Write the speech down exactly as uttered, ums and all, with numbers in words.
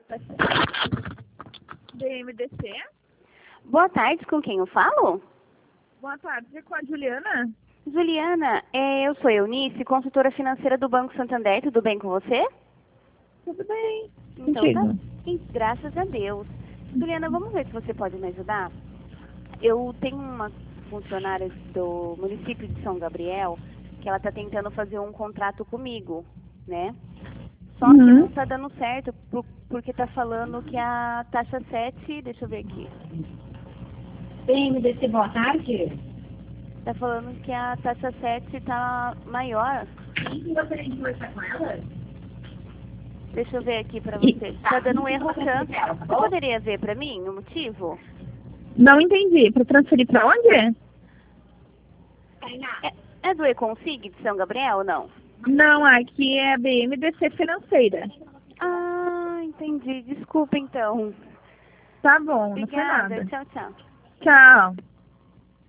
B M D C? Boa tarde, com quem eu falo? Boa tarde, com a Juliana? Juliana, é, eu sou Eunice, consultora financeira do Banco Santander, tudo bem com você? Tudo bem. Então Contigo. tá, sim, graças a Deus. Juliana, vamos ver se você pode me ajudar? Eu tenho uma funcionária do município de São Gabriel que ela está tentando fazer um contrato comigo, né? Só que Uhum. não está dando certo por- porque está falando que a taxa sete, deixa eu ver aqui, B M D C, boa tarde. está falando que a taxa sete está maior. Quem gostaria de conversar com ela? Deixa eu ver aqui para E- você. Está dando um erro canto. Tá Você bom? poderia ver para mim o motivo? Não entendi. Para transferir para onde? Tainá. É, é do Econsig de São Gabriel ou não? Não, aqui é a B M D C financeira. Ah, entendi. Desculpa então. Tá bom, não foi Obrigada. nada. Tchau, tchau. Tchau.